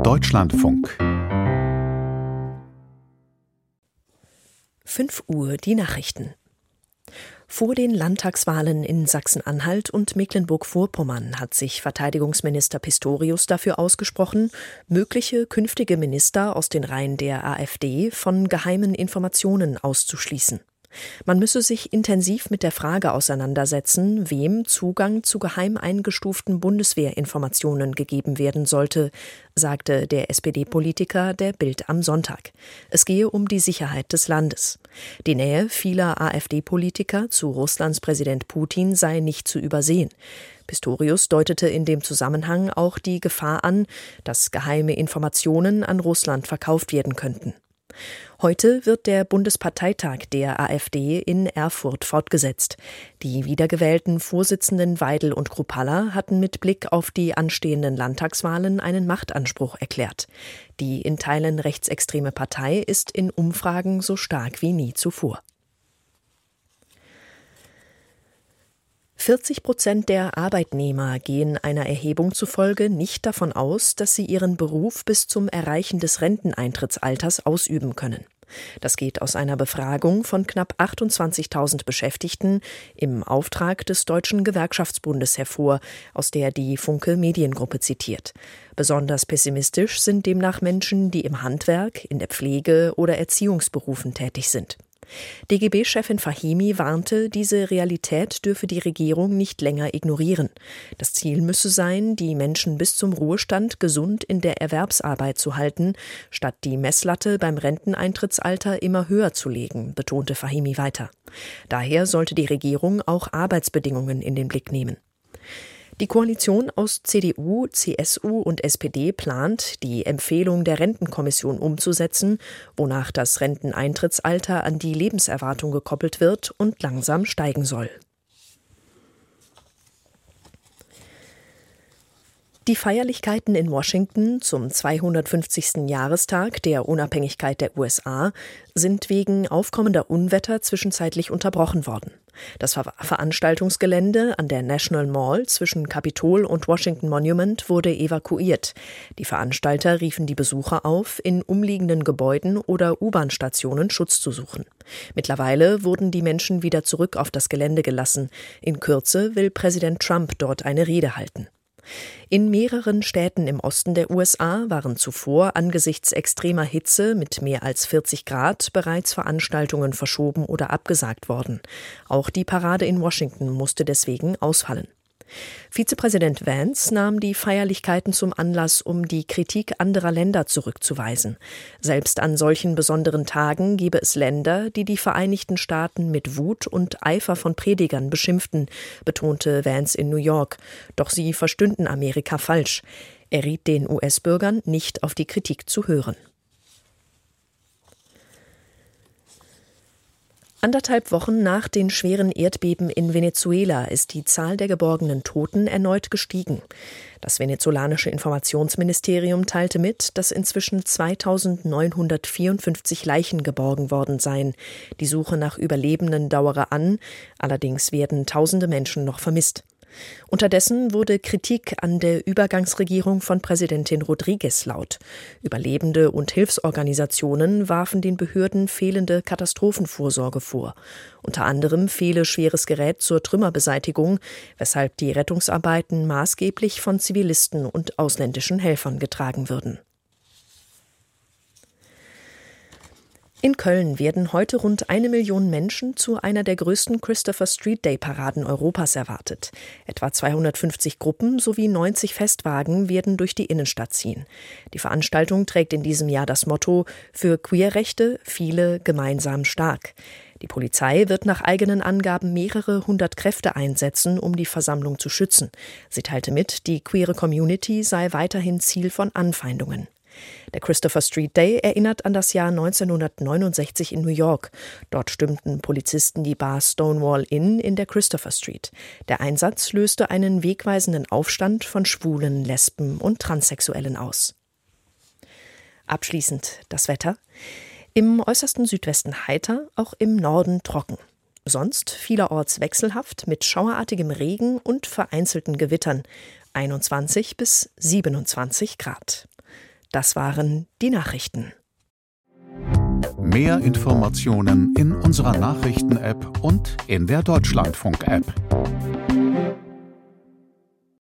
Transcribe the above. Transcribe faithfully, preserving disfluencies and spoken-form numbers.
Deutschlandfunk. fünf Uhr die Nachrichten. Vor den Landtagswahlen in Sachsen-Anhalt und Mecklenburg-Vorpommern hat sich Verteidigungsminister Pistorius dafür ausgesprochen, mögliche künftige Minister aus den Reihen der AfD von geheimen Informationen auszuschließen. Man müsse sich intensiv mit der Frage auseinandersetzen, wem Zugang zu geheim eingestuften Bundeswehrinformationen gegeben werden sollte, sagte der S P D-Politiker der Bild am Sonntag. Es gehe um die Sicherheit des Landes. Die Nähe vieler AfD-Politiker zu Russlands Präsident Putin sei nicht zu übersehen. Pistorius deutete in dem Zusammenhang auch die Gefahr an, dass geheime Informationen an Russland verkauft werden könnten. Heute wird der Bundesparteitag der AfD in Erfurt fortgesetzt. Die wiedergewählten Vorsitzenden Weidel und Kruppalla hatten mit Blick auf die anstehenden Landtagswahlen einen Machtanspruch erklärt. Die in Teilen rechtsextreme Partei ist in Umfragen so stark wie nie zuvor. vierzig Prozent der Arbeitnehmer gehen einer Erhebung zufolge nicht davon aus, dass sie ihren Beruf bis zum Erreichen des Renteneintrittsalters ausüben können. Das geht aus einer Befragung von knapp achtundzwanzigtausend Beschäftigten im Auftrag des Deutschen Gewerkschaftsbundes hervor, aus der die Funke Mediengruppe zitiert. Besonders pessimistisch sind demnach Menschen, die im Handwerk, in der Pflege oder Erziehungsberufen tätig sind. D G B-Chefin Fahimi warnte, diese Realität dürfe die Regierung nicht länger ignorieren. Das Ziel müsse sein, die Menschen bis zum Ruhestand gesund in der Erwerbsarbeit zu halten, statt die Messlatte beim Renteneintrittsalter immer höher zu legen, betonte Fahimi weiter. Daher sollte die Regierung auch Arbeitsbedingungen in den Blick nehmen. Die Koalition aus C D U, C S U und S P D plant, die Empfehlung der Rentenkommission umzusetzen, wonach das Renteneintrittsalter an die Lebenserwartung gekoppelt wird und langsam steigen soll. Die Feierlichkeiten in Washington zum zweihundertfünfzigsten Jahrestag der Unabhängigkeit der U S A sind wegen aufkommender Unwetter zwischenzeitlich unterbrochen worden. Das Ver- Veranstaltungsgelände an der National Mall zwischen Capitol und Washington Monument wurde evakuiert. Die Veranstalter riefen die Besucher auf, in umliegenden Gebäuden oder U-Bahn-Stationen Schutz zu suchen. Mittlerweile wurden die Menschen wieder zurück auf das Gelände gelassen. In Kürze will Präsident Trump dort eine Rede halten. In mehreren Städten im Osten der U S A waren zuvor angesichts extremer Hitze mit mehr als vierzig Grad bereits Veranstaltungen verschoben oder abgesagt worden. Auch die Parade in Washington musste deswegen ausfallen. Vizepräsident Vance nahm die Feierlichkeiten zum Anlass, um die Kritik anderer Länder zurückzuweisen. Selbst an solchen besonderen Tagen gebe es Länder, die die Vereinigten Staaten mit Wut und Eifer von Predigern beschimpften, betonte Vance in New York. Doch sie verstünden Amerika falsch. Er riet den U S-Bürgern, nicht auf die Kritik zu hören. Anderthalb Wochen nach den schweren Erdbeben in Venezuela ist die Zahl der geborgenen Toten erneut gestiegen. Das venezolanische Informationsministerium teilte mit, dass inzwischen zweitausendneunhundertvierundfünfzig Leichen geborgen worden seien. Die Suche nach Überlebenden dauere an, allerdings werden tausende Menschen noch vermisst. Unterdessen wurde Kritik an der Übergangsregierung von Präsidentin Rodriguez laut. Überlebende und Hilfsorganisationen warfen den Behörden fehlende Katastrophenvorsorge vor. Unter anderem fehle schweres Gerät zur Trümmerbeseitigung, weshalb die Rettungsarbeiten maßgeblich von Zivilisten und ausländischen Helfern getragen würden. In Köln werden heute rund eine Million Menschen zu einer der größten Christopher Street Day Paraden Europas erwartet. Etwa zweihundertfünfzig Gruppen sowie neunzig Festwagen werden durch die Innenstadt ziehen. Die Veranstaltung trägt in diesem Jahr das Motto „Für Queerrechte, viele gemeinsam stark“. Die Polizei wird nach eigenen Angaben mehrere hundert Kräfte einsetzen, um die Versammlung zu schützen. Sie teilte mit, die queere Community sei weiterhin Ziel von Anfeindungen. Der Christopher Street Day erinnert an das Jahr neunzehnhundertneunundsechzig in New York. Dort stürmten Polizisten die Bar Stonewall Inn in der Christopher Street. Der Einsatz löste einen wegweisenden Aufstand von Schwulen, Lesben und Transsexuellen aus. Abschließend das Wetter. Im äußersten Südwesten heiter, auch im Norden trocken. Sonst vielerorts wechselhaft mit schauerartigem Regen und vereinzelten Gewittern. einundzwanzig bis siebenundzwanzig Grad. Das waren die Nachrichten. Mehr Informationen in unserer Nachrichten-App und in der Deutschlandfunk-App.